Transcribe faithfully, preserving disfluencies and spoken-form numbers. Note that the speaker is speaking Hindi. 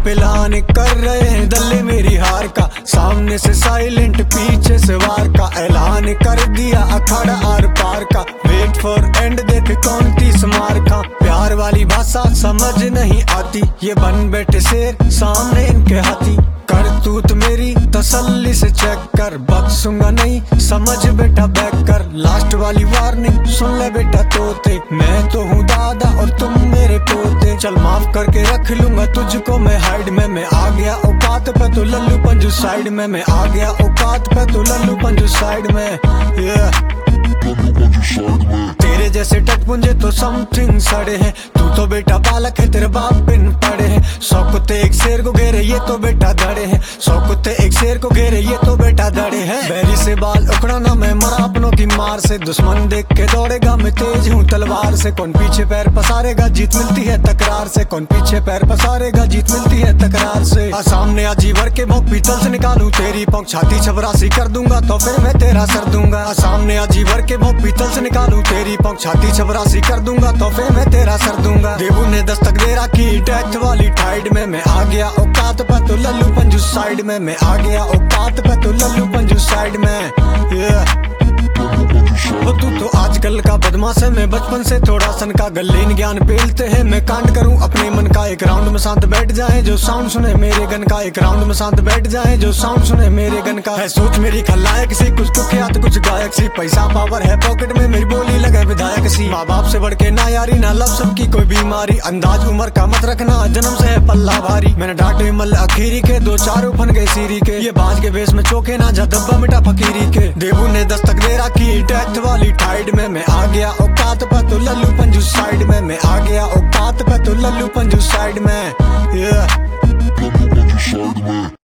प्लान कर रहे हैं दल्ले मेरी हार का, सामने से साइलेंट पीछे से वार का, ऐलान कर दिया अखाड़ा आर पार का, वेट फॉर एंड देख कौन तीस मार का। प्यार वाली भाषा समझ नहीं आती, ये बन बैठे शेर सामने इनके हाथी, करतूत मेरी तसल्ली से चेक कर, बख्शूंगा नहीं समझ बेटा बैक कर, लास्ट वाली वार्निंग सुन ले बेटा तोते, मैं तो हूँ दादा और तुम मेरे पोते, चल माफ करके रख लूंगा तुझको मैं हाइड में, मैं आ गया औकात पे तो लल्लू पंजू साइड में, मैं आ गया औकात पे तो लल्लू पंजू साइड में, yeah। तेरे जैसे टटपुंजे तो समथिंग सड़े हैं, तू तो बेटा बालक है तेरे बाप बिन पड़े हैं, सौ कुत्ते एक शेर को घेरे ये तो बेटा धड़े हैं, सौ कुत्ते एक शेर को घेरे ये तो बेटा धड़े हैं। बैरी से बाल उखड़ाना मैं मरा अपनों की मार से, दुश्मन देख के दौड़ेगा मैं तेज हूँ तलवार से, कौन पीछे पैर पसारेगा जीत मिलती है तकरार से, कौन पीछे पैर पसारेगा जीत मिलती है तकरार से। आ सामने आजीवर के भोग पीतल से निकालूं तेरी पौंख, छाती छबरासी कर दूंगा तो फिर मैं तेरा सर दूंगा, आ सामने आजीवर के भोग पीतल से निकालूं तेरी पौंख, छाती छबरासी कर दूंगा तो फिर मैं तेरा सर दूंगा। देवू ने दस्तक दे रखी डेथ वाली टाइड में, मैं आ गया औकात पे तो लल्लू पंजू साइड में, मैं आ गया औकात पे तो लल्लू पंजू साइड में, yeah। वो तू तो आजकल का बदमाश है, मैं बचपन से थोड़ा सन का, गल्लीन ज्ञान पेलते हैं मैं कांड करूं अपने मन का, एक राउंड में शांत बैठ जाए जो साउंड सुने मेरे गन का, एक राउंड में शांत बैठ जाए जो साउंड सुने मेरे गन का, है सोच मेरी खलनायक सी, कुछ कुख्यात कुछ गायक सी, पैसा पावर है पॉकेट में मेरी बोली लगे विधायक सी, माँ बाप से बढ़ के ना यारी ना लब सबकी कोई बीमारी, अंदाज उम्र का मत रखना जन्म से है पल्ला भारी, मैंने डांटे मल अखीरी के दो चार उफन गए सीरी के, ये बाज के बेस में चौके ना जा दब्बा मिटा फकीरी के। देवू ने दस्तक दे रखी डेथ वाली टाइड में, मैं आ गया औकात पे तो लल्लू पंजू साइड में, मैं आ गया औकात पे तो लल्लू पंजू साइड में, yeah।